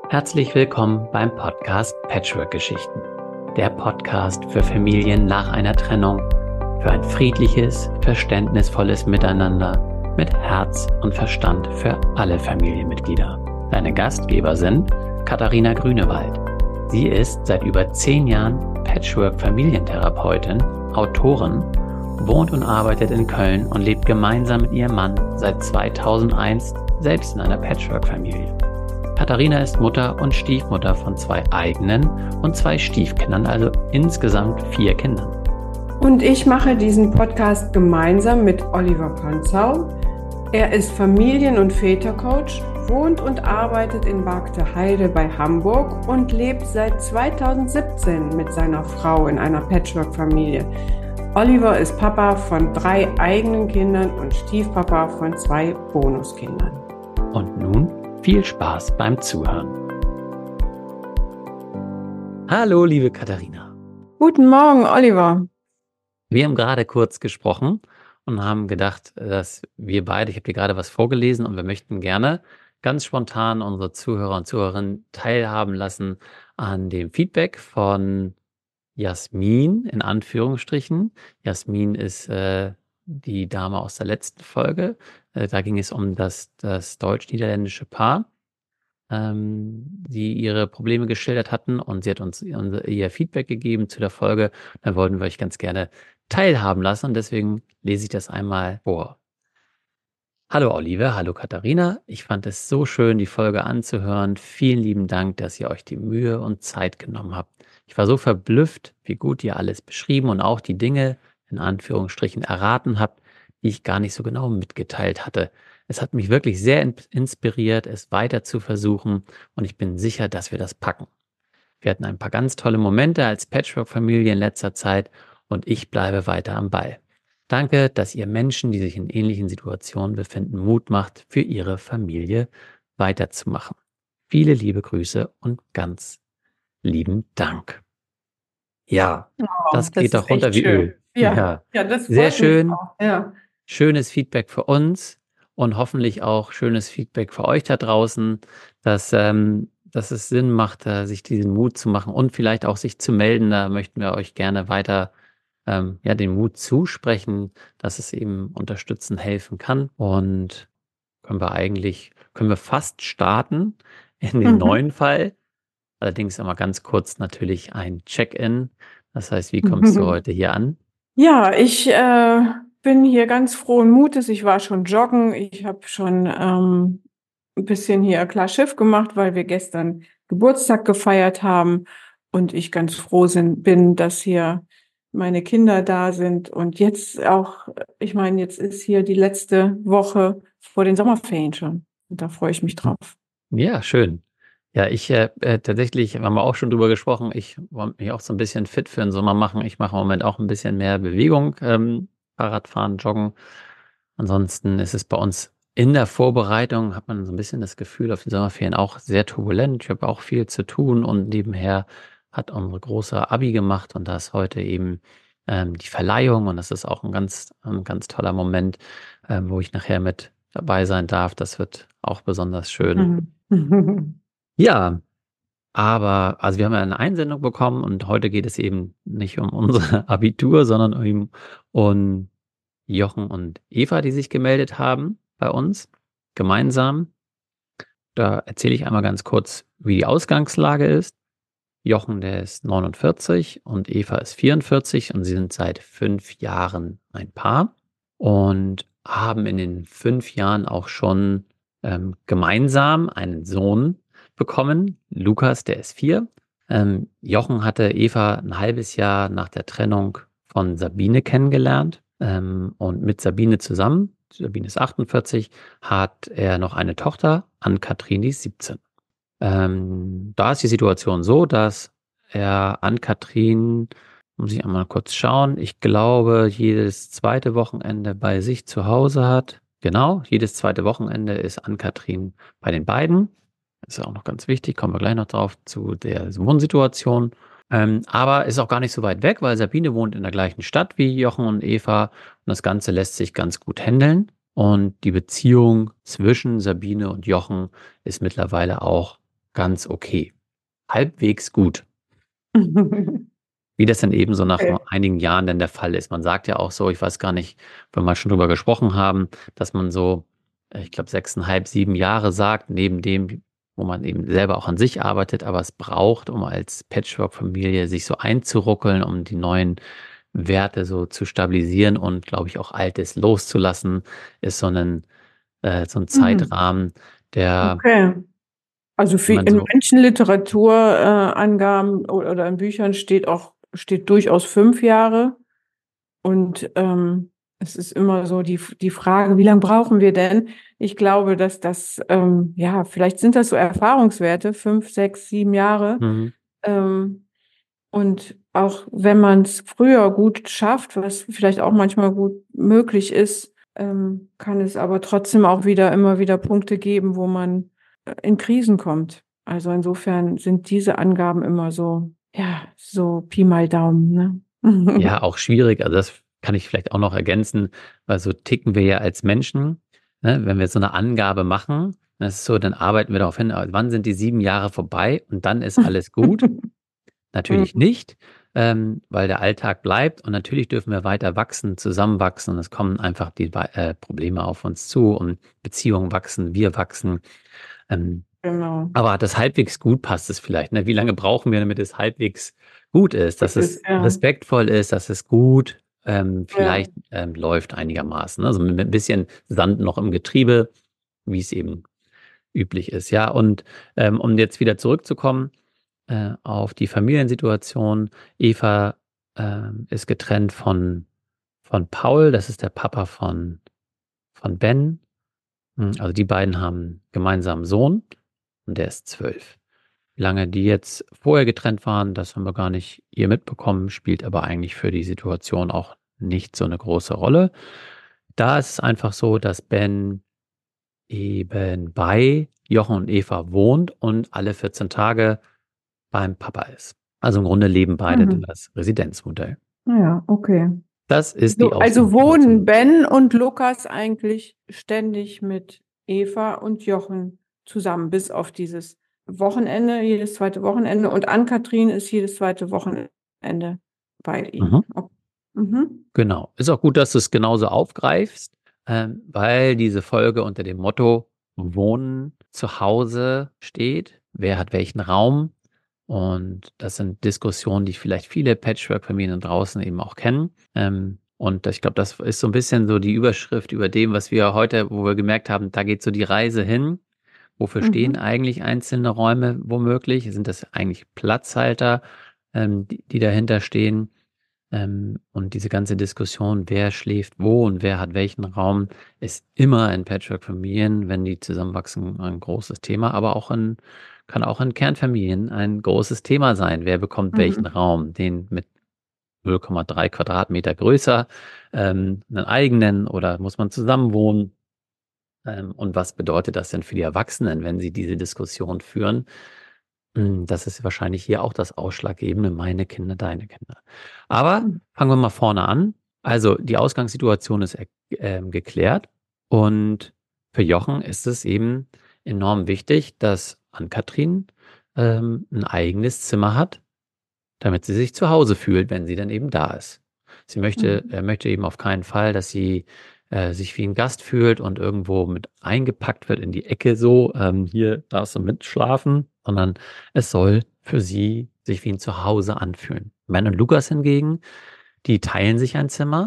Herzlich willkommen beim Podcast Patchwork-Geschichten. Der Podcast für Familien nach einer Trennung, für ein friedliches, verständnisvolles Miteinander mit Herz und Verstand für alle Familienmitglieder. Deine Gastgeber sind Katharina Grünewald. Sie ist seit über 10 Jahren Patchwork-Familientherapeutin, Autorin, wohnt und arbeitet in Köln und lebt gemeinsam mit ihrem Mann seit 2001 selbst in einer Patchwork-Familie. Katharina ist Mutter und Stiefmutter von 2 eigenen und 2 Stiefkindern, also insgesamt 4 Kindern. Und ich mache diesen Podcast gemeinsam mit Oliver Panzau. Er ist Familien- und Vätercoach, wohnt und arbeitet in Bargteheide bei Hamburg und lebt seit 2017 mit seiner Frau in einer Patchwork-Familie. Oliver ist Papa von 3 eigenen Kindern und Stiefpapa von 2 Bonuskindern. Und nun viel Spaß beim Zuhören. Hallo, liebe Katharina. Guten Morgen, Oliver. Wir haben gerade kurz gesprochen und haben gedacht, dass wir beide, ich habe dir gerade was vorgelesen und wir möchten gerne ganz spontan unsere Zuhörer und Zuhörerinnen teilhaben lassen an dem Feedback von Jasmin, in Anführungsstrichen. Jasmin ist die Dame aus der letzten Folge. Da ging es um das deutsch-niederländische Paar, die ihre Probleme geschildert hatten, und sie hat uns ihr Feedback gegeben zu der Folge. Da wollten wir euch ganz gerne teilhaben lassen und deswegen lese ich das einmal vor. Hallo Oliver, hallo Katharina. Ich fand es so schön, die Folge anzuhören. Vielen lieben Dank, dass ihr euch die Mühe und Zeit genommen habt. Ich war so verblüfft, wie gut ihr alles beschrieben und auch die Dinge, in Anführungsstrichen, erraten habt, die ich gar nicht so genau mitgeteilt hatte. Es hat mich wirklich sehr inspiriert, es weiter zu versuchen, und ich bin sicher, dass wir das packen. Wir hatten ein paar ganz tolle Momente als Patchwork-Familie in letzter Zeit und ich bleibe weiter am Ball. Danke, dass ihr Menschen, die sich in ähnlichen Situationen befinden, Mut macht, für ihre Familie weiterzumachen. Viele liebe Grüße und ganz lieben Dank. Ja, das geht doch runter wie Öl. Ja, das sehr freut mich schön. auch. Ja. Schönes Feedback für uns und hoffentlich auch schönes Feedback für euch da draußen, dass es Sinn macht, sich diesen Mut zu machen und vielleicht auch sich zu melden. Da möchten wir euch gerne weiter den Mut zusprechen, dass es eben unterstützen, helfen kann. Und können wir fast starten in den neuen Fall. Allerdings immer ganz kurz natürlich ein Check-in. Das heißt, wie kommst du heute hier an? Ja, ich bin hier ganz frohen Mutes. Ich war schon joggen. Ich habe schon ein bisschen hier klar Schiff gemacht, weil wir gestern Geburtstag gefeiert haben und ich ganz froh bin, dass hier meine Kinder da sind. Und jetzt auch, ich meine, jetzt ist hier die letzte Woche vor den Sommerferien schon. Und da freue ich mich drauf. Ja, schön. Ja, ich tatsächlich, haben wir auch schon drüber gesprochen, ich wollte mich auch so ein bisschen fit für den Sommer machen. Ich mache im Moment auch ein bisschen mehr Bewegung, Fahrradfahren, Joggen. Ansonsten ist es bei uns in der Vorbereitung, hat man so ein bisschen das Gefühl, auf die Sommerferien auch sehr turbulent. Ich habe auch viel zu tun und nebenher hat unsere große Abi gemacht und da ist heute eben die Verleihung, und das ist auch ein ganz toller Moment, wo ich nachher mit dabei sein darf. Das wird auch besonders schön. Ja, aber also wir haben ja eine Einsendung bekommen und heute geht es eben nicht um unser Abitur, sondern eben um Jochen und Eva, die sich gemeldet haben bei uns gemeinsam. Da erzähle ich einmal ganz kurz, wie die Ausgangslage ist. Jochen, der ist 49 und Eva ist 44 und sie sind seit 5 Jahren ein Paar und haben in den 5 Jahren auch schon gemeinsam einen Sohn bekommen. Lukas, der ist 4. Jochen hatte Eva ein halbes Jahr nach der Trennung von Sabine kennengelernt. Und mit Sabine zusammen, Sabine ist 48, hat er noch eine Tochter, Ann-Kathrin, die ist 17. Da ist die Situation so, dass er Ann-Kathrin, muss ich einmal kurz schauen, ich glaube, jedes zweite Wochenende bei sich zu Hause hat. Genau, jedes zweite Wochenende ist Ann-Kathrin bei den beiden. Das ist auch noch ganz wichtig, kommen wir gleich noch drauf zu der Wohnsituation. Aber ist auch gar nicht so weit weg, weil Sabine wohnt in der gleichen Stadt wie Jochen und Eva und das Ganze lässt sich ganz gut handeln. Und die Beziehung zwischen Sabine und Jochen ist mittlerweile auch ganz okay. Halbwegs gut. Wie das dann eben so nach Okay. einigen Jahren dann der Fall ist. Man sagt ja auch so, ich weiß gar nicht, wenn wir schon drüber gesprochen haben, dass man so, ich glaube, 6,5, 7 Jahre sagt, neben dem, wo man eben selber auch an sich arbeitet, aber es braucht, um als Patchwork-Familie sich so einzuruckeln, um die neuen Werte so zu stabilisieren und, glaube ich, auch Altes loszulassen, ist so ein Mhm. Zeitrahmen, der, Okay. Also den man in so, manchen Literaturangaben oder in Büchern steht durchaus 5 Jahre. Und es ist immer so die Frage, wie lange brauchen wir denn? Ich glaube, dass ja, vielleicht sind das so Erfahrungswerte, 5, 6, 7 Jahre. mhm. Ähm, und auch wenn man es früher gut schafft, was vielleicht auch manchmal gut möglich ist, kann es aber trotzdem auch immer wieder Punkte geben, wo man in Krisen kommt. Also insofern sind diese Angaben immer so, ja, so Pi mal Daumen, ne? Ja, auch schwierig. Also das kann ich vielleicht auch noch ergänzen, weil so ticken wir ja als Menschen. Ne? Wenn wir so eine Angabe machen, das ist so, dann arbeiten wir darauf hin, wann sind die 7 Jahre vorbei und dann ist alles gut. Natürlich Mhm. nicht, weil der Alltag bleibt und natürlich dürfen wir weiter wachsen, zusammenwachsen und es kommen einfach die Probleme auf uns zu und Beziehungen wachsen, wir wachsen. Ähm, Genau. aber das halbwegs gut passt es vielleicht. Ne? Wie lange brauchen wir, damit es halbwegs gut ist, dass Gut es ist, ja. respektvoll ist, dass es gut Ja. vielleicht läuft einigermaßen. Ne? Also mit ein bisschen Sand noch im Getriebe, wie es eben üblich ist. Ja, und um jetzt wieder zurückzukommen auf die Familiensituation. Eva ist getrennt von Paul, das ist der Papa von Ben. Also die beiden haben einen gemeinsamen Sohn und der ist 12. Wie lange die jetzt vorher getrennt waren, das haben wir gar nicht ihr mitbekommen, spielt aber eigentlich für die Situation auch nicht so eine große Rolle. Da ist es einfach so, dass Ben eben bei Jochen und Eva wohnt und alle 14 Tage beim Papa ist. Also im Grunde leben beide Mhm. das Residenzmodell. Ja, okay. Das ist die Also Ausgangssituation. wohnen Ben und Lukas eigentlich ständig mit Eva und Jochen zusammen, bis auf dieses Wochenende, jedes zweite Wochenende. Und Ann-Kathrin ist jedes zweite Wochenende bei Mhm. ihnen. Okay. Mhm. Genau. Ist auch gut, dass du es genauso aufgreifst, weil diese Folge unter dem Motto Wohnen zu Hause steht. Wer hat welchen Raum? Und das sind Diskussionen, die vielleicht viele Patchwork-Familien draußen eben auch kennen. Und ich glaube, das ist so ein bisschen so die Überschrift über dem, was wir heute, wo wir gemerkt haben, da geht so die Reise hin. Wofür stehen Mhm. eigentlich einzelne Räume womöglich? Sind das eigentlich Platzhalter, die dahinter stehen? Und diese ganze Diskussion, wer schläft wo und wer hat welchen Raum, ist immer in Patchwork-Familien, wenn die zusammenwachsen, ein großes Thema, aber kann auch in Kernfamilien ein großes Thema sein. Wer bekommt welchen Mhm. Raum? Den mit 0,3 Quadratmeter größer, einen eigenen oder muss man zusammen wohnen? Und was bedeutet das denn für die Erwachsenen, wenn sie diese Diskussion führen? Das ist wahrscheinlich hier auch das Ausschlaggebende, meine Kinder, deine Kinder. Aber Mhm. fangen wir mal vorne an. Also die Ausgangssituation ist geklärt und für Jochen ist es eben enorm wichtig, dass Ann-Kathrin ein eigenes Zimmer hat, damit sie sich zu Hause fühlt, wenn sie dann eben da ist. Mhm. Er möchte eben auf keinen Fall, dass sie sich wie ein Gast fühlt und irgendwo mit eingepackt wird in die Ecke so, hier darfst du mitschlafen, sondern es soll für sie sich wie ein Zuhause anfühlen. Ben und Lukas hingegen, die teilen sich ein Zimmer.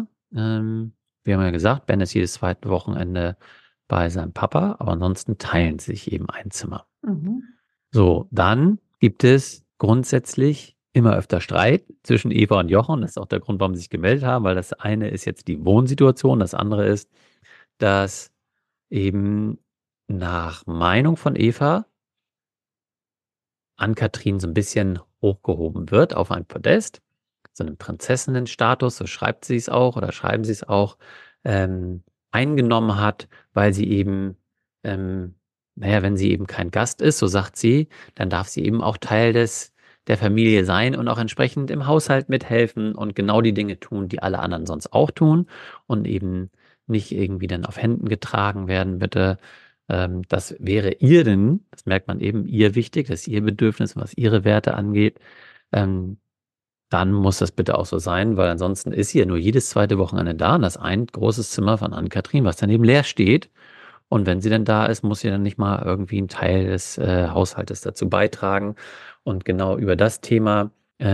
Wir haben ja gesagt, Ben ist jedes zweite Wochenende bei seinem Papa, aber ansonsten teilen sie sich eben ein Zimmer. Mhm. So, dann gibt es grundsätzlich immer öfter Streit zwischen Eva und Jochen. Das ist auch der Grund, warum sie sich gemeldet haben, weil das eine ist jetzt die Wohnsituation, das andere ist, dass eben nach Meinung von Eva Ann-Kathrin so ein bisschen hochgehoben wird auf ein Podest, so einen Prinzessinnenstatus, so schreibt sie es auch oder schreiben sie es auch, ähm, eingenommen hat, weil sie eben, ähm, naja, wenn sie eben kein Gast ist, so sagt sie, dann darf sie eben auch Teil der Familie sein und auch entsprechend im Haushalt mithelfen und genau die Dinge tun, die alle anderen sonst auch tun und eben nicht irgendwie dann auf Händen getragen werden, bitte, Das wäre ihr denn, das merkt man eben, ihr wichtig, das ist ihr Bedürfnis, was ihre Werte angeht. Ähm, Dann muss das bitte auch so sein, weil ansonsten ist sie ja nur jedes zweite Wochenende da und das ein großes Zimmer von Ann-Kathrin, was daneben leer steht. Und wenn sie denn da ist, muss sie dann nicht mal irgendwie einen Teil des Haushaltes dazu beitragen. Und genau über das Thema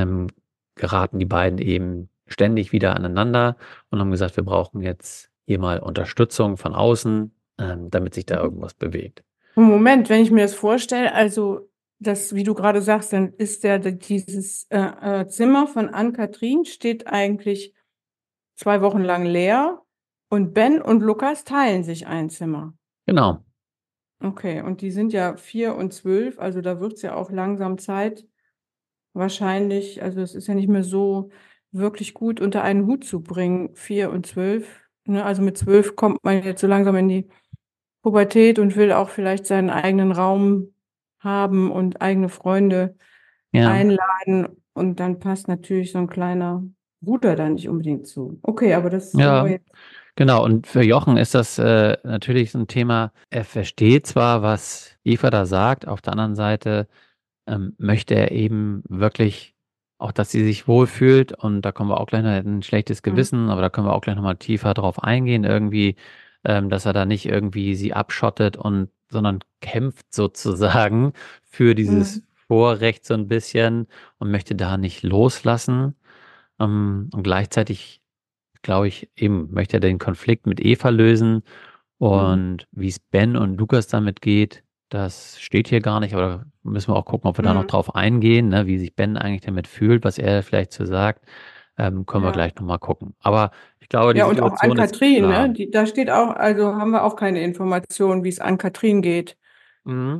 geraten die beiden eben ständig wieder aneinander und haben gesagt, wir brauchen jetzt hier mal Unterstützung von außen, damit sich da irgendwas bewegt. Moment, wenn ich mir das vorstelle, also das, wie du gerade sagst, dann ist dieses Zimmer von Ann-Kathrin steht eigentlich 2 Wochen lang leer und Ben und Lukas teilen sich ein Zimmer. Genau. Okay, und die sind ja 4 und 12, also da wird es ja auch langsam Zeit, wahrscheinlich, also es ist ja nicht mehr so wirklich gut unter einen Hut zu bringen, 4 und 12. Ne? Also mit 12 kommt man jetzt so langsam in die Pubertät und will auch vielleicht seinen eigenen Raum haben und eigene Freunde Ja. einladen. Und dann passt natürlich so ein kleiner Bruder da nicht unbedingt zu. Okay, aber das haben wir Ja. jetzt. Genau, und für Jochen ist das natürlich so ein Thema, er versteht zwar, was Eva da sagt, auf der anderen Seite möchte er eben wirklich auch, dass sie sich wohlfühlt und da kommen wir auch gleich noch, er hat ein schlechtes Mhm. Gewissen, aber da können wir auch gleich nochmal tiefer drauf eingehen, irgendwie, dass er da nicht irgendwie sie abschottet und, sondern kämpft sozusagen für dieses Mhm. Vorrecht so ein bisschen und möchte da nicht loslassen. Und gleichzeitig glaube ich, eben möchte er den Konflikt mit Eva lösen. Mhm. Und wie es Ben und Lukas damit geht, das steht hier gar nicht, aber da müssen wir auch gucken, ob wir da noch Mhm. drauf eingehen, ne, wie sich Ben eigentlich damit fühlt, was er vielleicht so sagt. Können wir Ja. gleich nochmal gucken. Aber ich glaube, die Ja, und auch Situation ist Ann-Kathrin, ne? klar. Da steht auch, also haben wir auch keine Informationen, wie es Ann-Kathrin geht. Mhm.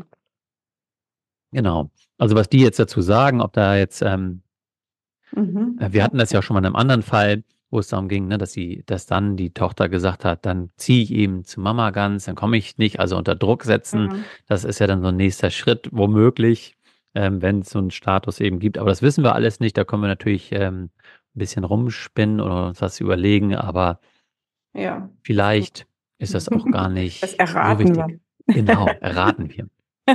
Genau. Also was die jetzt dazu sagen, ob da jetzt Mhm. wir hatten das ja auch schon mal in einem anderen Fall, wo es darum ging, ne, dass dann die Tochter gesagt hat, dann ziehe ich eben zu Mama ganz, dann komme ich nicht, also unter Druck setzen. Mhm. Das ist ja dann so ein nächster Schritt, womöglich, wenn es so einen Status eben gibt. Aber das wissen wir alles nicht. Da können wir natürlich ein bisschen rumspinnen oder uns was überlegen, aber Ja, das tut. vielleicht ist das auch gar Das nicht so erraten wichtig. wir. Genau, erraten wir.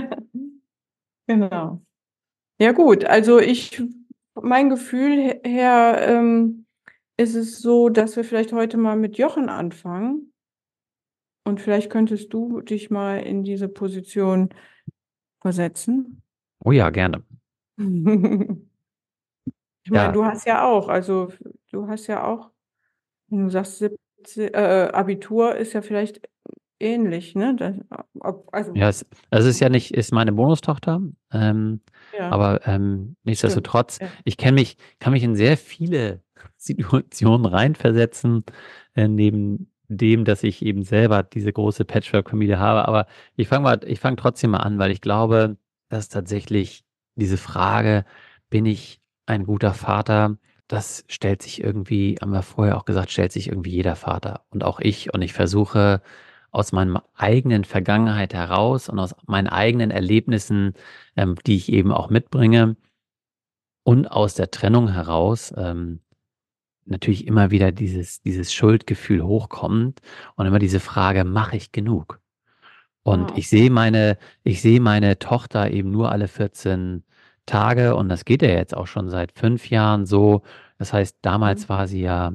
Genau. Ja gut, also mein Gefühl her ist es so, dass wir vielleicht heute mal mit Jochen anfangen und vielleicht könntest du dich mal in diese Position versetzen. Oh ja, gerne. Ich meine, Ja, du hast ja auch, wenn du sagst 17, Abitur ist ja vielleicht ähnlich, ne? Also, ja, es ist ja nicht, ist meine Bonustochter, ja, aber stimmt. nichtsdestotrotz, Ja. kann mich in sehr viele Situationen reinversetzen, neben dem, dass ich eben selber diese große Patchwork-Familie habe. Aber ich fange trotzdem mal an, weil ich glaube, dass tatsächlich diese Frage, bin ich ein guter Vater, das stellt sich irgendwie, haben wir vorher auch gesagt, stellt sich irgendwie jeder Vater und auch ich. Und ich versuche aus meiner eigenen Vergangenheit heraus und aus meinen eigenen Erlebnissen, die ich eben auch mitbringe und aus der Trennung heraus, natürlich immer wieder dieses Schuldgefühl hochkommt und immer diese Frage, mache ich genug? Und Ah, ich sehe meine Tochter eben nur alle 14 Tage und das geht ja jetzt auch schon seit 5 Jahren so. Das heißt, mhm. damals war sie ja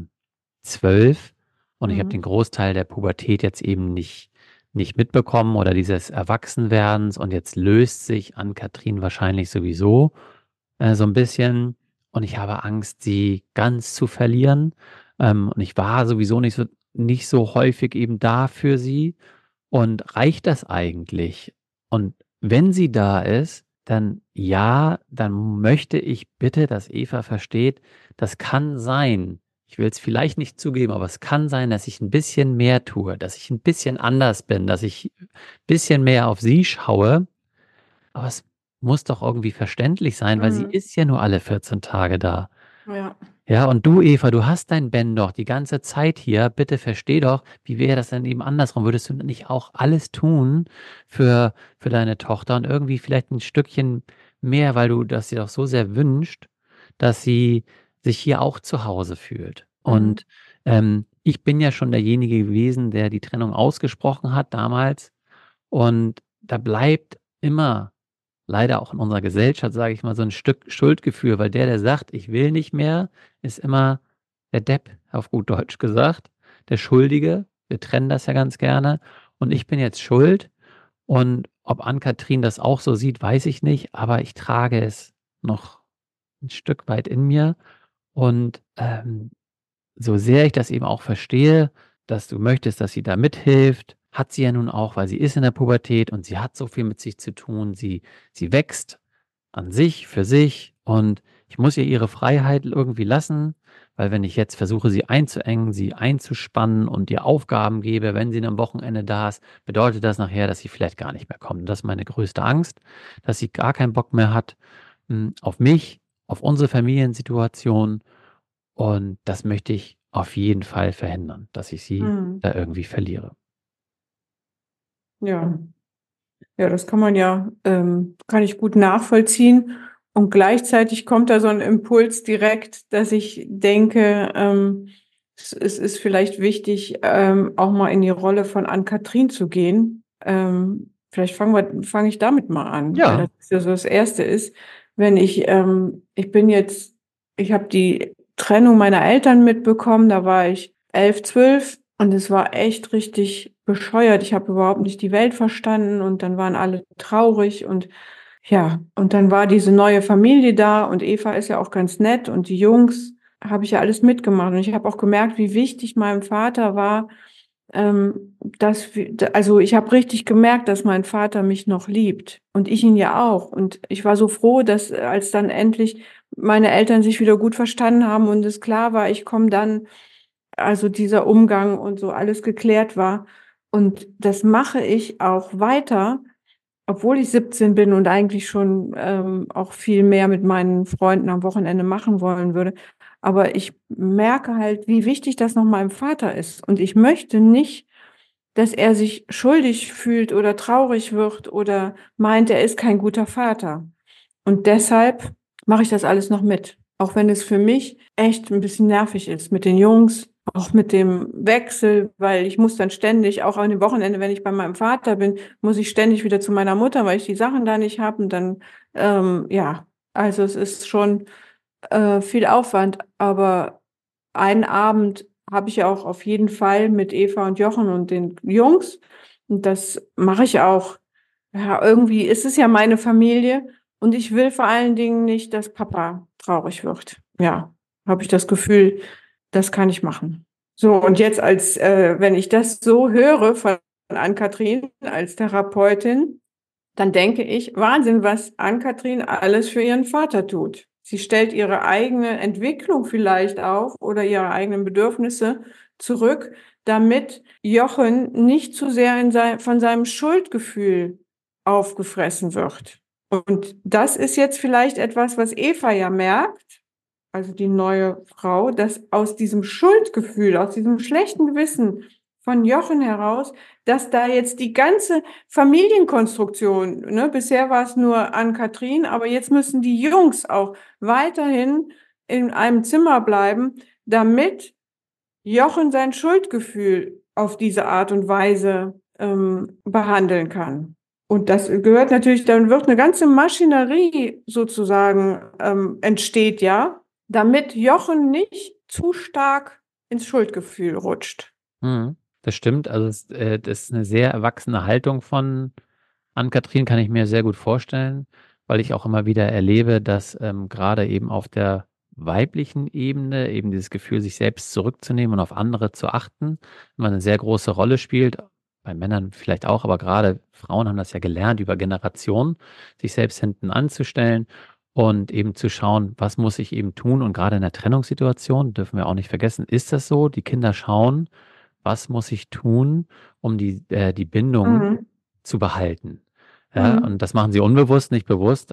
12 und ich habe den Mhm. Großteil der Pubertät jetzt eben nicht mitbekommen oder dieses Erwachsenwerdens und jetzt löst sich Ann-Kathrin wahrscheinlich sowieso so ein bisschen und ich habe Angst, sie ganz zu verlieren. Und ich war sowieso nicht so häufig eben da für sie. Und reicht das eigentlich? Und wenn sie da ist, dann ja, dann möchte ich bitte, dass Eva versteht, das kann sein. Ich will es vielleicht nicht zugeben, aber es kann sein, dass ich ein bisschen mehr tue, dass ich ein bisschen anders bin, dass ich ein bisschen mehr auf sie schaue. Aber es muss doch irgendwie verständlich sein, weil sie Mhm. ist ja nur alle 14 Tage da. Ja. Ja, und du, Eva, du hast dein Ben doch die ganze Zeit hier. Bitte versteh doch, wie wäre das denn eben andersrum? Würdest du nicht auch alles tun für deine Tochter und irgendwie vielleicht ein Stückchen mehr, weil du das dir doch so sehr wünscht, dass sie sich hier auch zu Hause fühlt? Mhm. Und ich bin ja schon derjenige gewesen, der die Trennung ausgesprochen hat damals. Und da bleibt immer, leider auch in unserer Gesellschaft, sage ich mal, so ein Stück Schuldgefühl, weil der sagt: „Ich will nicht mehr“, ist immer der Depp, auf gut Deutsch gesagt, der Schuldige. Wir trennen das ja ganz gerne. Und ich bin jetzt schuld. Und ob Ann-Kathrin das auch so sieht, weiß ich nicht, aber ich trage es noch ein Stück weit in mir. Und, so sehr ich das eben auch verstehe, dass du möchtest, dass sie da mithilft, hat sie ja nun auch, weil sie ist in der Pubertät und sie hat so viel mit sich zu tun. Sie wächst an sich, für sich, und ich muss ihr ihre Freiheit irgendwie lassen, weil wenn ich jetzt versuche, sie einzuengen, sie einzuspannen und ihr Aufgaben gebe, wenn sie am Wochenende da ist, bedeutet das nachher, dass sie vielleicht gar nicht mehr kommt. Und das ist meine größte Angst, dass sie gar keinen Bock mehr hat, auf mich, auf unsere Familiensituation, und das möchte ich auf jeden Fall verhindern, dass ich sie Mhm. da irgendwie verliere. Ja. Ja, das kann man ja kann ich gut nachvollziehen. Und gleichzeitig kommt da so ein Impuls direkt, dass ich denke, es ist vielleicht wichtig, auch mal in die Rolle von Ann-Kathrin zu gehen. Vielleicht fange ich damit mal an, weil Ja. das ja so das Erste ist, wenn ich habe die Trennung meiner Eltern mitbekommen, da war ich 11, 12 und es war echt richtig bescheuert. Ich habe überhaupt nicht die Welt verstanden und dann waren alle traurig und ja, und dann war diese neue Familie da und Eva ist ja auch ganz nett und die Jungs habe ich ja alles mitgemacht und ich habe auch gemerkt, wie wichtig meinem Vater war, also ich habe richtig gemerkt, dass mein Vater mich noch liebt und ich ihn ja auch. Und ich war so froh, dass als dann endlich meine Eltern sich wieder gut verstanden haben und es klar war, ich komme dann, also dieser Umgang und so alles geklärt war. Und das mache ich auch weiter, obwohl ich 17 bin und eigentlich schon auch viel mehr mit meinen Freunden am Wochenende machen wollen würde. Aber ich merke halt, wie wichtig das noch meinem Vater ist. Und ich möchte nicht, dass er sich schuldig fühlt oder traurig wird oder meint, er ist kein guter Vater. Und deshalb mache ich das alles noch mit. Auch wenn es für mich echt ein bisschen nervig ist mit den Jungs, auch mit dem Wechsel, weil ich muss dann ständig, auch an dem Wochenende, wenn ich bei meinem Vater bin, muss ich ständig wieder zu meiner Mutter, weil ich die Sachen da nicht habe. Und dann, ja, also es ist schon viel Aufwand. Aber einen Abend habe ich ja auch auf jeden Fall mit Eva und Jochen und den Jungs. Und das mache ich auch. Ja, irgendwie ist es ja meine Familie. Und ich will vor allen Dingen nicht, dass Papa traurig wird. Ja, habe ich das Gefühl, das kann ich machen. So, und jetzt wenn ich das so höre von Ann-Kathrin als Therapeutin, dann denke ich, Wahnsinn, was Ann-Kathrin alles für ihren Vater tut. Sie stellt ihre eigene Entwicklung vielleicht auf oder ihre eigenen Bedürfnisse zurück, damit Jochen nicht zu sehr von seinem Schuldgefühl aufgefressen wird. Und das ist jetzt vielleicht etwas, was Eva ja merkt, also die neue Frau, dass aus diesem Schuldgefühl, aus diesem schlechten Gewissen von Jochen heraus, dass da jetzt die ganze Familienkonstruktion, ne, bisher war es nur Ann-Kathrin, aber jetzt müssen die Jungs auch weiterhin in einem Zimmer bleiben, damit Jochen sein Schuldgefühl auf diese Art und Weise behandeln kann. Und das gehört natürlich, dann wird eine ganze Maschinerie sozusagen entsteht, ja, damit Jochen nicht zu stark ins Schuldgefühl rutscht. Mhm. Das stimmt. Also, das ist 'ne sehr erwachsene Haltung von Ann-Kathrin, kann ich mir sehr gut vorstellen, weil ich auch immer wieder erlebe, dass, grade eben auf der weiblichen Ebene eben dieses Gefühl, sich selbst zurückzunehmen und auf andere zu achten, immer 'ne sehr große Rolle spielt. Bei Männern vielleicht auch, aber grade Frauen haben das ja gelernt über Generationen, sich selbst hinten anzustellen und eben zu schauen, was muss ich eben tun? Und grade in der Trennungssituation, dürfen wir auch nicht vergessen, ist das so, die Kinder schauen, was muss ich tun, um die Bindung Mhm. zu behalten? Ja, Mhm. und das machen sie unbewusst, nicht bewusst,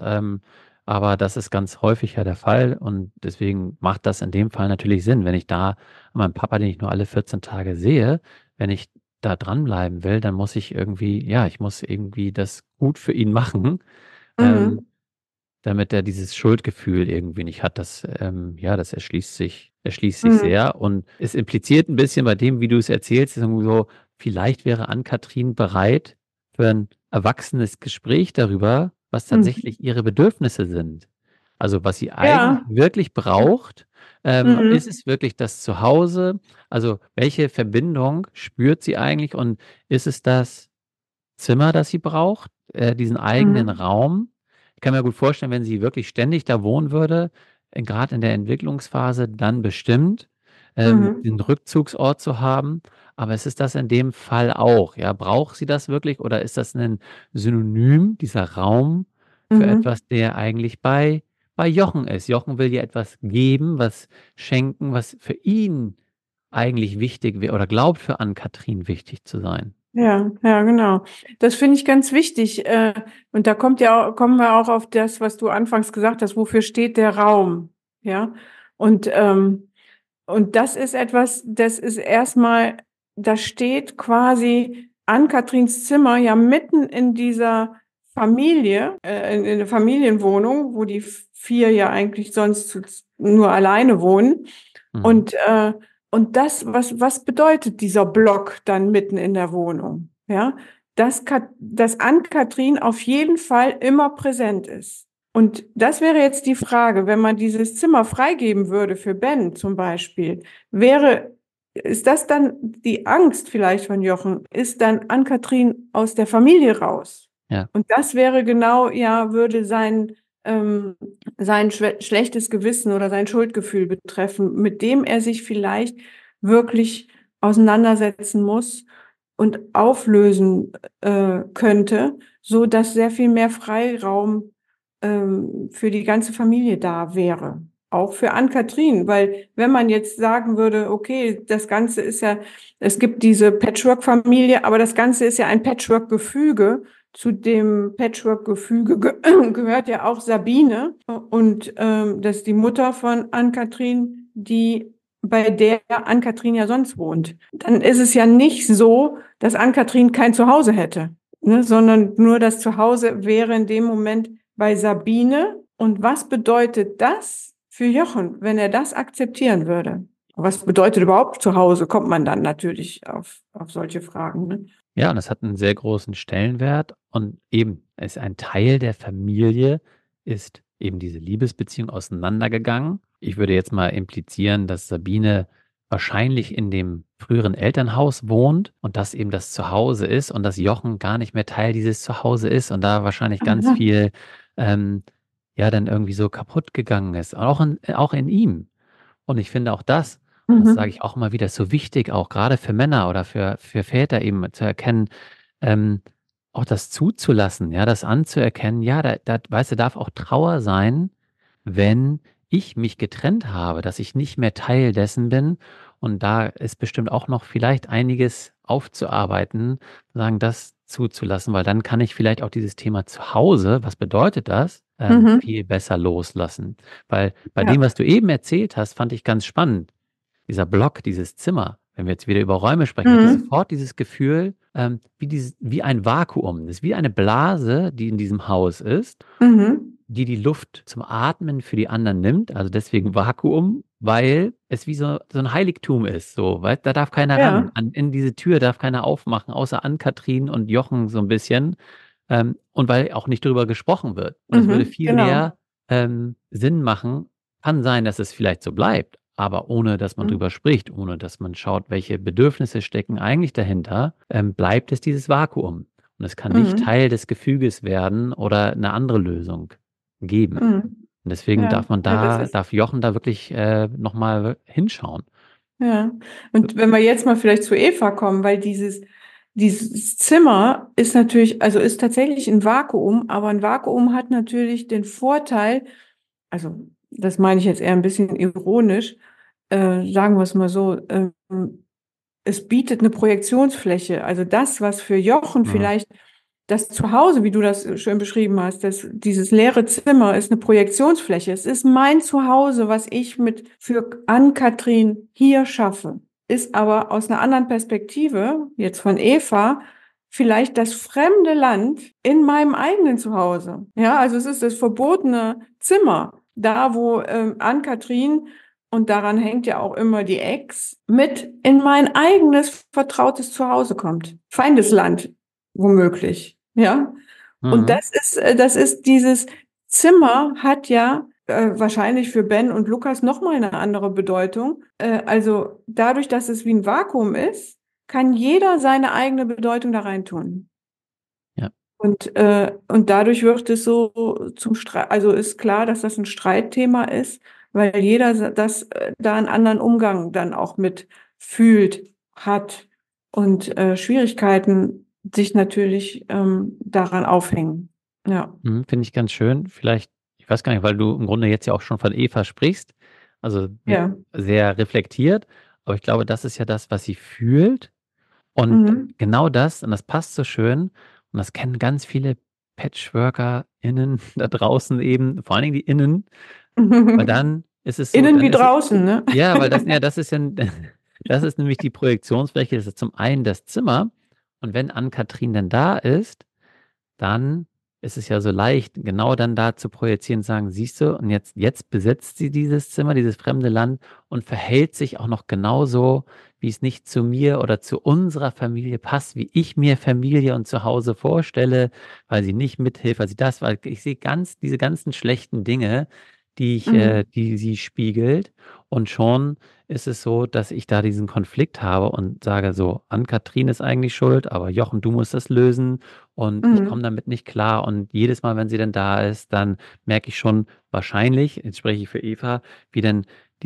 aber das ist ganz häufig ja der Fall und deswegen macht das in dem Fall natürlich Sinn. Wenn ich da meinen Papa, den ich nur alle 14 Tage sehe, wenn ich da dranbleiben will, dann muss ich irgendwie, ja, ich muss irgendwie das gut für ihn machen, ähm, Mhm. damit er dieses Schuldgefühl irgendwie nicht hat. Ja, das erschließt sich Mhm. sehr und es impliziert ein bisschen bei dem, wie du es erzählst, ist irgendwie so, vielleicht wäre Ann-Kathrin bereit, für ein erwachsenes Gespräch darüber, was Mhm. tatsächlich ihre Bedürfnisse sind. Also, was sie eigentlich Ja. wirklich braucht. Ist Mhm. es wirklich das Zuhause? Also, welche Verbindung spürt sie eigentlich und ist es das Zimmer, das sie braucht, diesen eigenen Mhm. Raum? Ich kann mir gut vorstellen, wenn sie wirklich ständig da wohnen würde, grad in der Entwicklungsphase, dann bestimmt, Mhm. den Rückzugsort zu haben. Aber ist es das in dem Fall auch? Ja, braucht sie das wirklich oder ist das 'nen Synonym, dieser Raum, für Mhm. etwas, der eigentlich bei Jochen ist? Jochen will ihr etwas geben, was schenken, was für ihn eigentlich wichtig wä oder glaubt für Ann-Kathrin wichtig zu sein. Ja, ja, genau. Das finde ich ganz wichtig. Und da kommen wir auch auf das, was du anfangs gesagt hast, wofür steht der Raum? Ja. Und, und das ist etwas, das ist erstmal, da steht quasi Ann-Kathrins Zimmer ja mitten in dieser Familie, in der Familienwohnung, wo die vier ja eigentlich sonst nur alleine wohnen. Mhm. Und, und das, was bedeutet dieser Block dann mitten in der Wohnung? Ja, dass Ann-Kathrin auf jeden Fall immer präsent ist. Und das wäre jetzt die Frage, wenn man dieses Zimmer freigeben würde für Ben zum Beispiel, ist das dann die Angst vielleicht von Jochen? Ist dann Ann-Kathrin aus der Familie raus? Ja. Und das wäre genau, ja, würde ähm, sein schlechtes Gewissen oder sein Schuldgefühl betreffen, mit dem er sich vielleicht wirklich auseinandersetzen muss und auflösen könnte, so dass sehr viel mehr Freiraum für die ganze Familie da wäre. Auch für Ann-Kathrin, weil wenn man jetzt sagen würde, okay, das Ganze ist ja, es gibt diese Patchwork-Familie, aber das Ganze ist ja ein Patchwork-Gefüge. Zu dem Patchwork-Gefüge gehört ja auch Sabine und das ist die Mutter von Ann-Kathrin, bei der Ann-Kathrin ja sonst wohnt. Dann ist es ja nicht so, dass Ann-Kathrin kein Zuhause hätte, ne, sondern nur das Zuhause wäre in dem Moment bei Sabine. Und was bedeutet das für Jochen, wenn er das akzeptieren würde? Was bedeutet überhaupt Zuhause? Kommt man dann natürlich auf solche Fragen, ne? Ja, und das hat 'n sehr großen Stellenwert und eben, ist ein Teil der Familie ist eben diese Liebesbeziehung auseinandergegangen. Ich würde jetzt mal implizieren, dass Sabine wahrscheinlich in dem früheren Elternhaus wohnt und das eben das Zuhause ist und dass Jochen gar nicht mehr Teil dieses Zuhause ist und da wahrscheinlich ganz Aha. viel, ähm, ja, dann irgendwie so kaputt gegangen ist, auch in ihm. Und ich finde auch das sage Mhm. ich auch immer wieder, ist so wichtig, auch grade für Männer oder für Väter eben zu erkennen, ähm, auch das zuzulassen, ja, das anzuerkennen. Ja, da weißt du, darf auch Trauer sein, wenn ich mich getrennt habe, dass ich nicht mehr Teil dessen bin. Und da ist bestimmt auch noch vielleicht einiges aufzuarbeiten, sagen, das zuzulassen, weil dann kann ich vielleicht auch dieses Thema zu Hause, was bedeutet das, Mhm. viel besser loslassen. Weil bei dem, Ja. was du eben erzählt hast, fand ich ganz spannend. Dieser Block, dieses Zimmer, wenn wir jetzt wieder über Räume sprechen, ich hatte Mhm. sofort dieses Gefühl, wie ein Vakuum. Das ist wie eine Blase, die in diesem Haus ist, Mhm. die Luft zum Atmen für die anderen nimmt, also deswegen Vakuum, weil es wie so 'n Heiligtum ist, so, weißt, da darf keiner ran. Ja. In diese Tür darf keiner aufmachen, außer Ann-Kathrin und Jochen so 'n bisschen, und weil auch nicht drüber gesprochen wird. Und es würde Mhm. viel Genau. mehr, Sinn machen, kann sein, dass es vielleicht so bleibt, aber ohne dass man Mhm. drüber spricht, ohne dass man schaut, welche Bedürfnisse stecken eigentlich dahinter, bleibt es dieses Vakuum. Und es kann nicht Mhm. Teil des Gefüges werden oder 'ne andere Lösung geben. Mhm. Und deswegen Ja, ja, das ist darf Jochen da wirklich, noch mal hinschauen. ja. Und wenn wir jetzt mal vielleicht zu Eva kommen, weil dieses Zimmer ist natürlich, also ist tatsächlich ein Vakuum, aber ein Vakuum hat natürlich den Vorteil, also das meine ich jetzt eher ein bisschen ironisch, sagen wir es mal so, es bietet eine Projektionsfläche. Also das, was für Jochen Mhm. vielleicht das Zuhause, wie du das schön beschrieben hast, dieses leere Zimmer ist eine Projektionsfläche. Es ist mein Zuhause, was ich für Ann-Kathrin hier schaffe. Ist aber aus einer anderen Perspektive, jetzt von Eva, vielleicht das fremde Land in meinem eigenen Zuhause. Ja, also es ist das verbotene Zimmer, da wo Ann-Kathrin, und daran hängt ja auch immer die Ex, mit in mein eigenes vertrautes Zuhause kommt. Feindesland womöglich, ja. Und Mhm. das ist dieses Zimmer hat ja wahrscheinlich für Ben und Lukas nochmal eine andere Bedeutung. Also dadurch, dass es wie ein Vakuum ist, kann jeder seine eigene Bedeutung da reintun. Ja. Und dadurch wird es so zum Streit, also ist klar, dass das ein Streitthema ist, weil jeder das da einen anderen Umgang dann auch mit fühlt, hat und Schwierigkeiten sich natürlich daran aufhängen. Ja, Mhm, finde ich ganz schön. Vielleicht, ich weiß gar nicht, weil du im Grunde jetzt ja auch schon von Eva sprichst, also ja. sehr reflektiert, aber ich glaube, das ist ja das, was sie fühlt. Und Mhm. genau das, und das passt so schön, und das kennen ganz viele PatchworkerInnen da draußen eben, vor allen Dingen die Innen, weil dann ist es so, Innen dann wie ist es, draußen, ne? ja, weil das, ja, das ist ja, das ist nämlich die Projektionsfläche, das ist zum einen das Zimmer. Und wenn Ann-Kathrin denn da ist, dann ist es ja so leicht, genau dann da zu projizieren und sagen, siehst du, und jetzt besetzt sie dieses Zimmer, dieses fremde Land und verhält sich auch noch genauso, wie es nicht zu mir oder zu unserer Familie passt, wie ich mir Familie und Zuhause vorstelle, weil sie nicht mithilft, weil sie das, weil ich sehe diese ganzen schlechten Dinge, Mhm. die sie spiegelt, und schon ist es so, dass ich da diesen Konflikt habe und sage so, Ann-Kathrin ist eigentlich schuld, aber Jochen, du musst das lösen und ich komme Mhm. damit nicht klar. Und jedes Mal, wenn sie denn da ist, dann merke ich schon wahrscheinlich, jetzt spreche ich für Eva, wie denn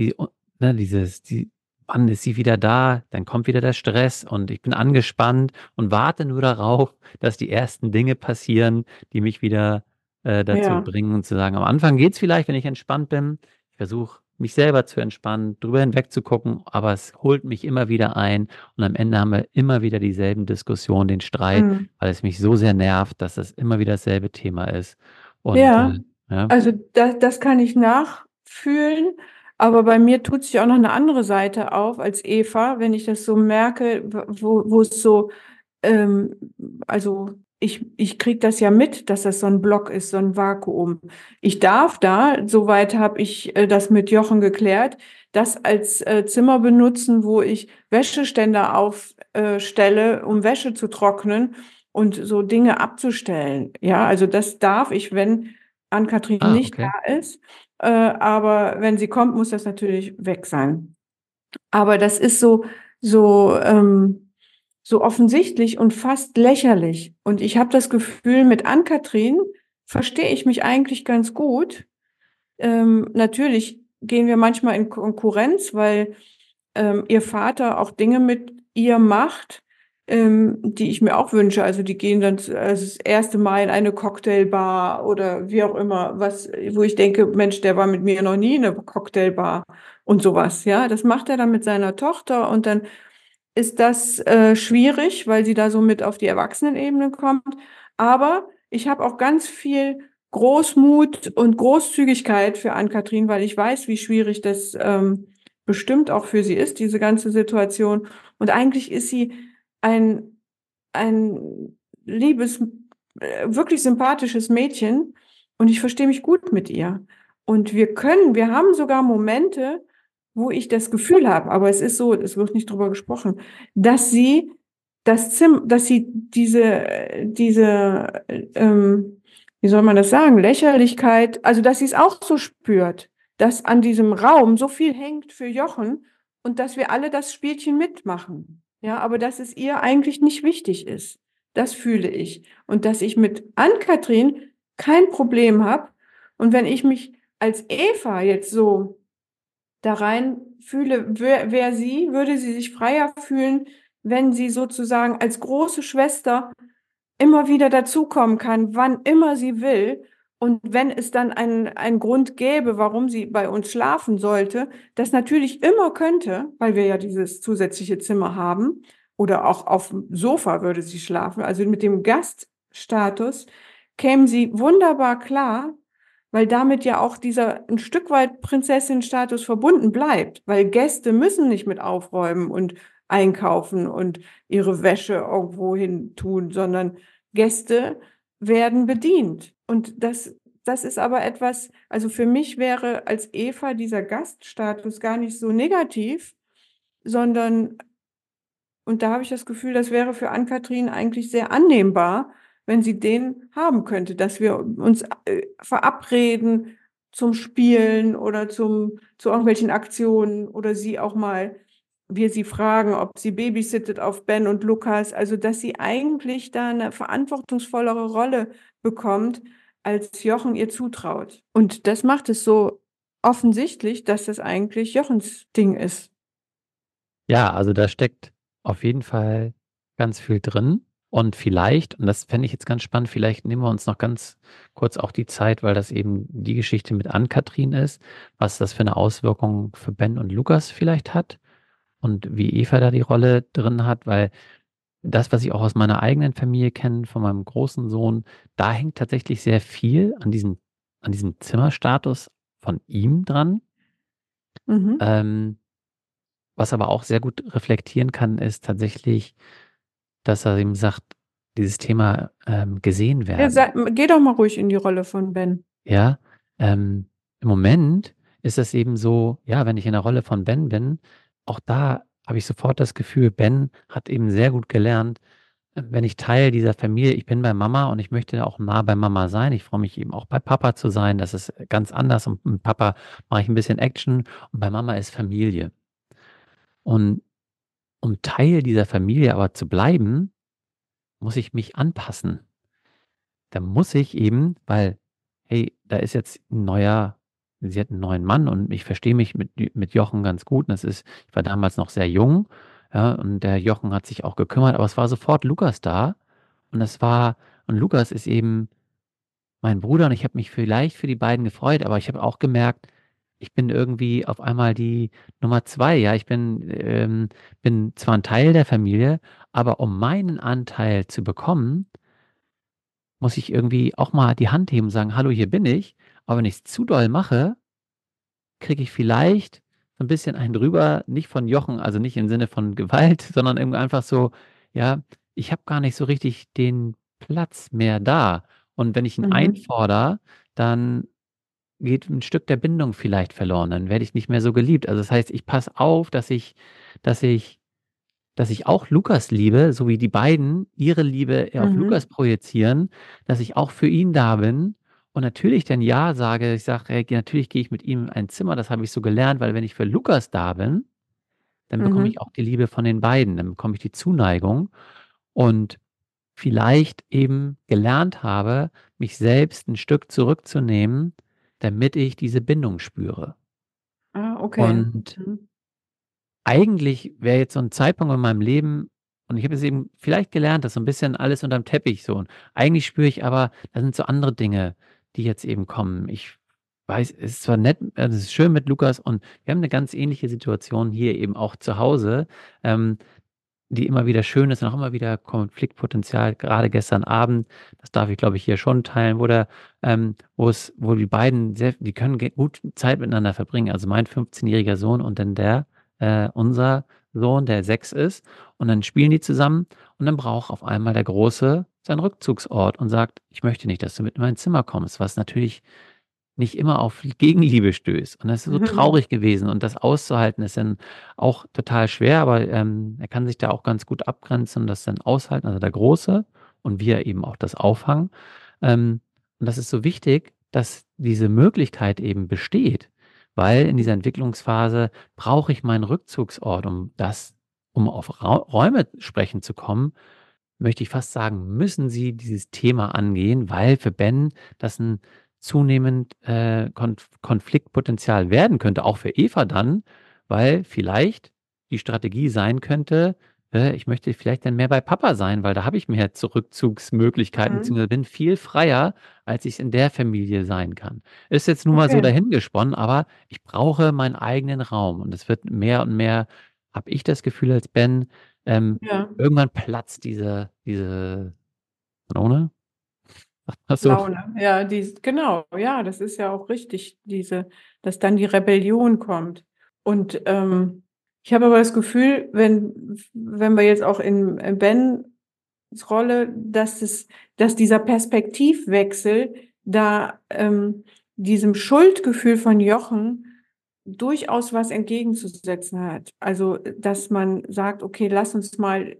wann ist sie wieder da? Dann kommt wieder der Stress und ich bin angespannt und warte nur darauf, dass die ersten Dinge passieren, die mich wieder dazu Ja. bringen und zu sagen, am Anfang geht es vielleicht, wenn ich entspannt bin. Ich versuche, mich selber zu entspannen, drüber hinweg zu gucken, aber es holt mich immer wieder ein und am Ende haben wir immer wieder dieselben Diskussionen, den Streit, Mhm. weil es mich so sehr nervt, dass das immer wieder dasselbe Thema ist. Und Ja, ja. also das kann ich nachfühlen, aber bei mir tut sich auch noch eine andere Seite auf als Eva, wenn ich das so merke, wo es so, ähm, also ich kriege das ja mit, dass das so ein Block ist, so ein Vakuum. Ich darf da, soweit habe ich das mit Jochen geklärt, das als Zimmer benutzen, wo ich Wäscheständer aufstelle, um Wäsche zu trocknen und so Dinge abzustellen. Ja, also das darf ich, wenn Ann-Kathrin Ah, nicht okay. da ist. Aber wenn sie kommt, muss das natürlich weg sein. Aber das ist so offensichtlich und fast lächerlich. Und ich habe das Gefühl, mit Ann-Kathrin verstehe ich mich eigentlich ganz gut. Natürlich gehen wir manchmal in Konkurrenz, weil ihr Vater auch Dinge mit ihr macht, die ich mir auch wünsche. Also die gehen dann das erste Mal in eine Cocktailbar oder wie auch immer, wo ich denke, Mensch, der war mit mir noch nie in einer Cocktailbar und sowas. Ja, das macht er dann mit seiner Tochter und dann ist das schwierig, weil sie da so mit auf die Erwachsenenebene kommt. Aber ich habe auch ganz viel Großmut und Großzügigkeit für Ann-Kathrin, weil ich weiß, wie schwierig das bestimmt auch für sie ist, diese ganze Situation. Und eigentlich ist sie ein, ein liebes, wirklich sympathisches Mädchen und ich verstehe mich gut mit ihr. Und wir haben sogar Momente, wo ich das Gefühl habe, aber es ist so, es wird nicht drüber gesprochen, dass sie dass sie wie soll man das sagen, Lächerlichkeit, also dass sie es auch so spürt, dass an diesem Raum so viel hängt für Jochen und dass wir alle das Spielchen mitmachen. Ja, aber dass es ihr eigentlich nicht wichtig ist. Das fühle ich. Und dass ich mit Ann-Kathrin kein Problem habe. Und wenn ich mich als Eva jetzt so da rein fühle, wer sie, würde sie sich freier fühlen, wenn sie sozusagen als große Schwester immer wieder dazukommen kann, wann immer sie will. Und wenn es dann einen Grund gäbe, warum sie bei uns schlafen sollte, das natürlich immer könnte, weil wir ja dieses zusätzliche Zimmer haben, oder auch auf dem Sofa würde sie schlafen. Also mit dem Gaststatus käme sie wunderbar klar, weil damit ja auch dieser ein Stück weit Prinzessin-Status verbunden bleibt, weil Gäste müssen nicht mit aufräumen und einkaufen und ihre Wäsche irgendwo hin tun, sondern Gäste werden bedient. Und das ist aber etwas, also für mich wäre als Eva dieser Gaststatus gar nicht so negativ, sondern Und da habe ich das Gefühl, das wäre für Ann-Kathrin eigentlich sehr annehmbar, wenn sie den haben könnte, dass wir uns verabreden zum Spielen oder zu irgendwelchen Aktionen oder sie auch mal, wir sie fragen, ob sie babysittet auf Ben und Lukas, also dass sie eigentlich da eine verantwortungsvollere Rolle bekommt, als Jochen ihr zutraut. Und das macht es so offensichtlich, dass das eigentlich Jochens Ding ist. Ja, also da steckt auf jeden Fall ganz viel drin. Und vielleicht, und das fände ich jetzt ganz spannend, vielleicht nehmen wir uns noch ganz kurz auch die Zeit, weil das eben die Geschichte mit Ann-Kathrin ist, was das für eine Auswirkung für Ben und Lukas vielleicht hat und wie Eva da die Rolle drin hat, weil das, was ich auch aus meiner eigenen Familie kenne, von meinem großen Sohn, da hängt tatsächlich sehr viel an diesem Zimmerstatus von ihm dran. Mhm. Ähm, Was aber auch sehr gut reflektieren kann, ist tatsächlich, dass er ihm sagt, dieses Thema, gesehen Ja, werden. geh doch mal ruhig in die Rolle von Ben. Ja, im Moment ist es eben so, ja, wenn ich in der Rolle von Ben bin, auch da habe ich sofort das Gefühl, Ben hat eben sehr gut gelernt, wenn ich Teil dieser Familie, ich bin bei Mama und ich möchte auch nah bei Mama sein. Ich freue mich eben auch bei Papa zu sein. Das ist ganz anders. Und mit Papa mache ich ein bisschen Action und bei Mama ist Familie. Und um Teil dieser Familie aber zu bleiben, muss ich mich anpassen. Da muss ich eben, weil, hey, da ist jetzt 'n neuer sie hat 'n neuen Mann und ich verstehe mich mit Jochen ganz gut. Und das ist ich war damals noch sehr jung, ja, und der Jochen hat sich auch gekümmert, aber es war sofort Lukas da und Lukas ist eben mein Bruder und ich habe mich vielleicht für die beiden gefreut, aber ich habe auch gemerkt, ich bin irgendwie auf einmal die Nummer 2. Ja. Bin zwar 'n Teil der Familie, aber um meinen Anteil zu bekommen, muss ich irgendwie auch mal die Hand heben und sagen: „Hallo, hier bin ich.“ Aber wenn ich's zu doll mache, kriege ich vielleicht so 'n bisschen einen drüber, nicht von Jochen, also nicht im Sinne von Gewalt, sondern irgendwie einfach so, ja, ich habe gar nicht so richtig den Platz mehr da. Und wenn ich ihn Mhm. einfordere, dann geht 'n Stück der Bindung vielleicht verloren. Dann werde ich nicht mehr so geliebt. Also, das heißt, ich passe auf, dass ich dass ich auch Lukas liebe, so wie die beiden ihre Liebe auf Lukas Mhm. projizieren, dass ich auch für ihn da bin und natürlich dann ja sage. Ich sage: „Hey, natürlich gehe ich mit ihm in ein Zimmer.“ Das habe ich so gelernt, weil wenn ich für Lukas da bin, dann bekomme Mhm. ich auch die Liebe von den beiden, dann bekomme ich die Zuneigung und vielleicht eben gelernt habe, mich selbst 'n Stück zurückzunehmen, damit ich diese Bindung spüre. Ah, okay. Und Mhm. eigentlich wäre jetzt so 'n Zeitpunkt in meinem Leben und ich habe es eben vielleicht gelernt, das so 'n bisschen alles unterm Teppich so. Und eigentlich spüre ich aber, da sind so andere Dinge, die jetzt eben kommen. Ich weiß, es ist zwar nett, es ist schön mit Lukas und wir haben 'ne ganz ähnliche Situation hier eben auch zu Hause, ähm, die immer wieder schön ist und auch immer wieder Konfliktpotenzial. Grade gestern Abend, das darf ich, glaube ich, hier schon teilen, wo die beiden die können gut Zeit miteinander verbringen. Also, mein 15-jähriger Sohn und dann unser Sohn, der 6 ist. Und dann spielen die zusammen und dann braucht auf einmal der Große seinen Rückzugsort und sagt: „Ich möchte nicht, dass du mit in mein Zimmer kommst“, was natürlich nicht immer auf Gegenliebe stößt. Und das ist so Mhm. traurig gewesen und das auszuhalten ist dann auch total schwer, aber, er kann sich da auch ganz gut abgrenzen und das dann aushalten, also der Große und wir eben auch das auffangen. Und das ist so wichtig, dass diese Möglichkeit eben besteht, weil in dieser Entwicklungsphase brauche ich meinen Rückzugsort, um auf Räume sprechen zu kommen, möchte ich fast sagen, müssen sie dieses Thema angehen, weil für Ben das 'n zunehmend, Konfliktpotenzial werden könnte, auch für Eva dann, weil vielleicht die Strategie sein könnte, ich möchte vielleicht dann mehr bei Papa sein, weil da habe ich mehr Rückzugsmöglichkeiten Mhm. beziehungsweise bin viel freier, als ich's in der Familie sein kann. Ist jetzt nur mal so Okay. dahingesponnen, aber ich brauche meinen eigenen Raum und es wird mehr und mehr, habe ich das Gefühl als Ben, ähm, Ja. irgendwann platzt diese Laune? Sagt man so? Laune. Ja, genau, ja, das ist ja auch richtig, dass dann die Rebellion kommt. Und, ich habe aber das Gefühl, wenn wir jetzt auch in Bens Rolle, dass dieser Perspektivwechsel da, diesem Schuldgefühl von Jochen durchaus was entgegenzusetzen hat. Also, dass man sagt, okay, lass uns mal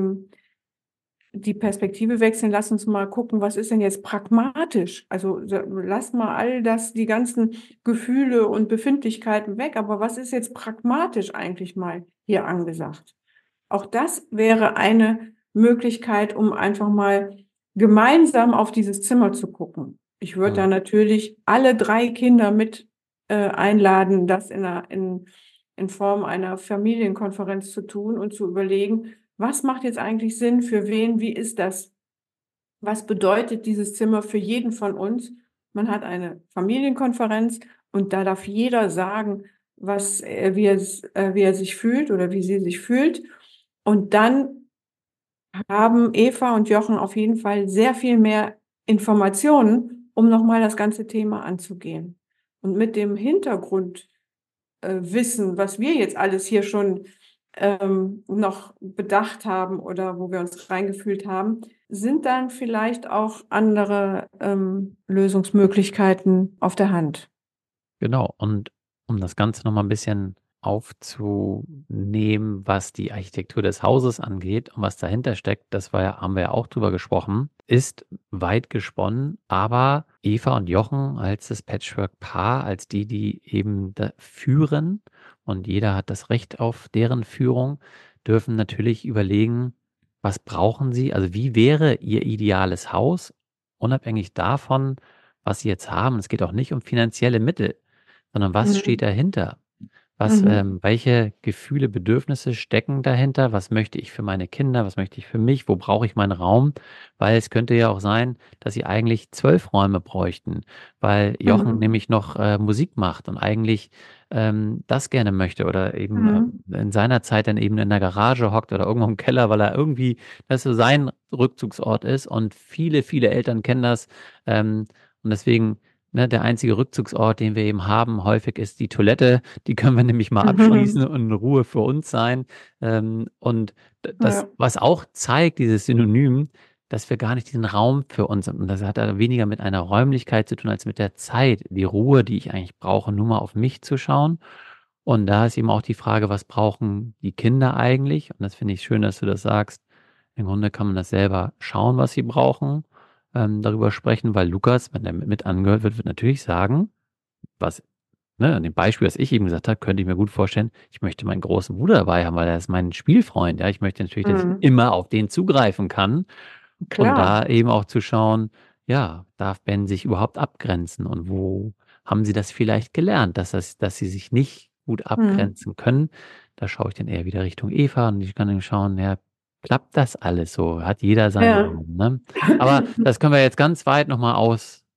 die Perspektive wechseln, lass uns mal gucken, was ist denn jetzt pragmatisch? Also lass mal all das, die ganzen Gefühle und Befindlichkeiten weg, aber was ist jetzt pragmatisch eigentlich mal hier angesagt? Auch das wäre eine Möglichkeit, um einfach mal gemeinsam auf dieses Zimmer zu gucken. Ich würde da Mhm. natürlich alle 3 Kinder mit einladen, das in Form einer Familienkonferenz zu tun und zu überlegen, was macht jetzt eigentlich Sinn, für wen, wie ist das? Was bedeutet dieses Zimmer für jeden von uns? Man hat eine Familienkonferenz und da darf jeder sagen, wie er sich fühlt oder wie sie sich fühlt. Und dann haben Eva und Jochen auf jeden Fall sehr viel mehr Informationen, um nochmal das ganze Thema anzugehen. Und mit dem Hintergrund Wissen, was wir jetzt alles hier schon noch bedacht haben oder wo wir uns reingefühlt haben, sind dann vielleicht auch andere Lösungsmöglichkeiten auf der Hand. Genau. Und um das Ganze noch mal 'n bisschen aufzunehmen, was die Architektur des Hauses angeht und was dahinter steckt, das war ja haben wir ja auch drüber gesprochen, ist weit gesponnen, aber Eva und Jochen als das Patchwork-Paar, als die, die eben da führen und jeder hat das Recht auf deren Führung, dürfen natürlich überlegen, was brauchen sie? Also, wie wäre ihr ideales Haus, unabhängig davon, was sie jetzt haben? Es geht auch nicht um finanzielle Mittel. Sondern was steht Mhm. dahinter? Mhm. Welche Gefühle, Bedürfnisse stecken dahinter? Was möchte ich für meine Kinder? Was möchte ich für mich? Wo brauche ich meinen Raum? Weil es könnte ja auch sein, dass sie eigentlich 12 Räume bräuchten, weil Jochen Mhm. nämlich noch, Musik macht und eigentlich, das gerne möchte oder eben, Mhm. in seiner Zeit dann eben in der Garage hockt oder irgendwo im Keller, weil er irgendwie das so sein Rückzugsort ist und viele, viele Eltern kennen das, und deswegen, ne, der einzige Rückzugsort, den wir eben haben, häufig ist die Toilette. Die können wir nämlich mal abschließen Mhm. und in Ruhe für uns sein. Und das, Ja. was auch zeigt, dieses Synonym, dass wir gar nicht diesen Raum für uns haben. Und das hat da weniger mit einer Räumlichkeit zu tun, als mit der Zeit, die Ruhe, die ich eigentlich brauche, nur mal auf mich zu schauen. Und da ist eben auch die Frage, was brauchen die Kinder eigentlich? Und das finde ich schön, dass du das sagst. Im Grunde kann man das selber schauen, was sie brauchen, darüber sprechen, weil Lukas, wenn er mit angehört wird, wird natürlich sagen, was, ne, an dem Beispiel, was ich eben gesagt habe, könnte ich mir gut vorstellen, ich möchte meinen großen Bruder dabei haben, weil er ist mein Spielfreund, ja. Ich möchte natürlich, dass ich Mhm. immer auf den zugreifen kann und Klar. da eben auch zu schauen, ja, darf Ben sich überhaupt abgrenzen und wo haben sie das vielleicht gelernt, dass sie sich nicht gut Mhm. abgrenzen können. Da schaue ich dann eher wieder Richtung Eva und ich kann dann schauen, ja, klappt das alles so? Hat jeder seinen Ja. Raum, ne? Aber das können wir jetzt ganz weit noch mal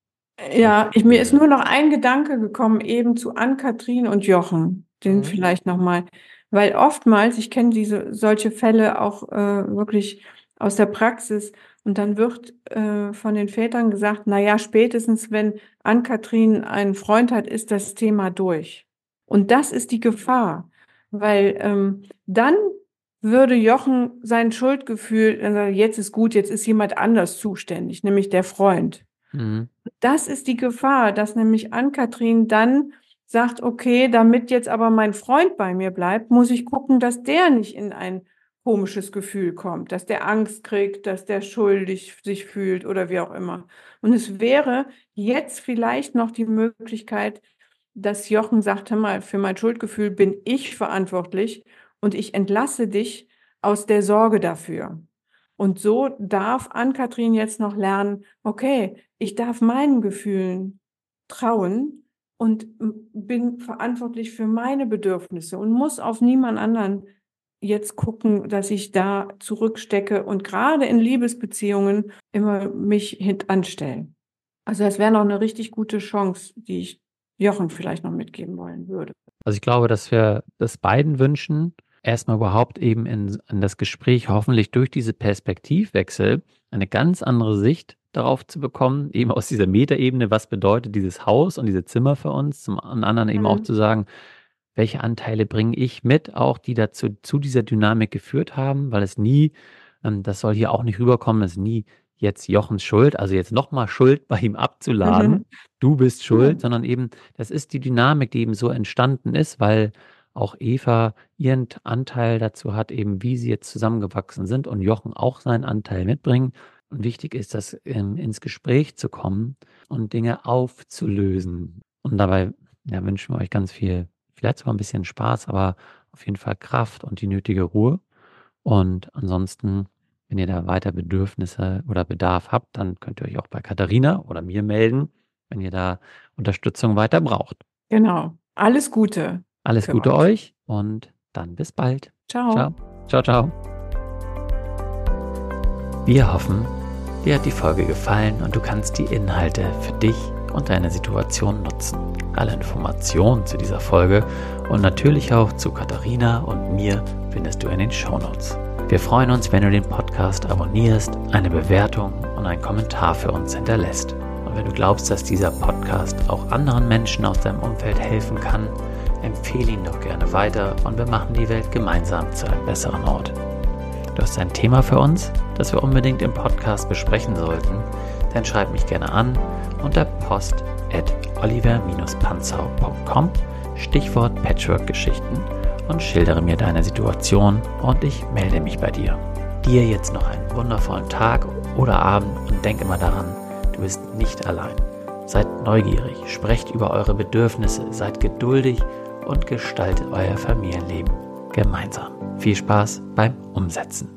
Ja, mir ist nur ausführen. noch ein Gedanke gekommen, eben zu Ann-Kathrin und Jochen, den Mhm. vielleicht nochmal, weil oftmals, ich kenne solche Fälle auch wirklich aus der Praxis, und dann wird von den Vätern gesagt, na ja, spätestens wenn Ann-Kathrin einen Freund hat, ist das Thema durch. Und das ist die Gefahr, weil dann würde Jochen sein Schuldgefühl, jetzt ist gut, jetzt ist jemand anders zuständig, nämlich der Freund. Mhm. Das ist die Gefahr, dass nämlich Ann-Kathrin dann sagt, okay, damit jetzt aber mein Freund bei mir bleibt, muss ich gucken, dass der nicht in ein komisches Gefühl kommt, dass der Angst kriegt, dass der schuldig sich fühlt oder wie auch immer. Und es wäre jetzt vielleicht noch die Möglichkeit, dass Jochen sagt, hör mal, für mein Schuldgefühl bin ich verantwortlich und ich entlasse dich aus der Sorge dafür. Und so darf Ann-Kathrin jetzt noch lernen, okay, ich darf meinen Gefühlen trauen und bin verantwortlich für meine Bedürfnisse und muss auf niemand anderen jetzt gucken, dass ich da zurückstecke und gerade in Liebesbeziehungen immer mich hintanstelle. Also das wäre noch eine richtig gute Chance, die ich Jochen vielleicht noch mitgeben wollen würde. Also, ich glaube, dass wir das beiden wünschen, erst mal überhaupt eben in das Gespräch hoffentlich durch diese Perspektivwechsel eine ganz andere Sicht darauf zu bekommen, eben aus dieser Metaebene, was bedeutet dieses Haus und diese Zimmer für uns, zum anderen eben auch Mhm. zu sagen, welche Anteile bringe ich mit auch, die dazu zu dieser Dynamik geführt haben, weil es nie das soll hier auch nicht rüberkommen, dass nie jetzt Jochens Schuld, also jetzt nochmal Schuld bei ihm abzuladen, du bist schuld, sondern eben, das ist die Dynamik, die eben so entstanden ist, weil auch Eva ihren Anteil dazu hat, eben wie sie jetzt zusammengewachsen sind und Jochen auch seinen Anteil mitbringen. Und wichtig ist, dass ins Gespräch zu kommen und Dinge aufzulösen. Und dabei wünschen wir euch ganz viel, vielleicht sogar ein bisschen Spaß, aber auf jeden Fall Kraft und die nötige Ruhe. Und ansonsten, wenn ihr da weiter Bedürfnisse oder Bedarf habt, dann könnt ihr euch auch bei Katharina oder mir melden, wenn ihr da Unterstützung weiter braucht. Genau. Alles Gute. Alles für Gute euch und dann bis bald. Ciao. Ciao. Ciao, ciao. Wir hoffen, dir hat die Folge gefallen und du kannst die Inhalte für dich und deine Situation nutzen. Alle Informationen zu dieser Folge und natürlich auch zu Katharina und mir findest du in den Shownotes. Wir freuen uns, wenn du den Podcast abonnierst, eine Bewertung und einen Kommentar für uns hinterlässt. Und wenn du glaubst, dass dieser Podcast auch anderen Menschen aus deinem Umfeld helfen kann, empfehle ihn doch gerne weiter und wir machen die Welt gemeinsam zu einem besseren Ort. Du hast ein Thema für uns, das wir unbedingt im Podcast besprechen sollten, dann schreib mich gerne an unter post@oliver-panzau.com, Stichwort Patchwork-Geschichten und schildere mir deine Situation und ich melde mich bei dir. Dir jetzt noch einen wundervollen Tag oder Abend und denk immer daran, du bist nicht allein. Seid neugierig, sprecht über eure Bedürfnisse, seid geduldig und gestaltet euer Familienleben gemeinsam. Viel Spaß beim Umsetzen.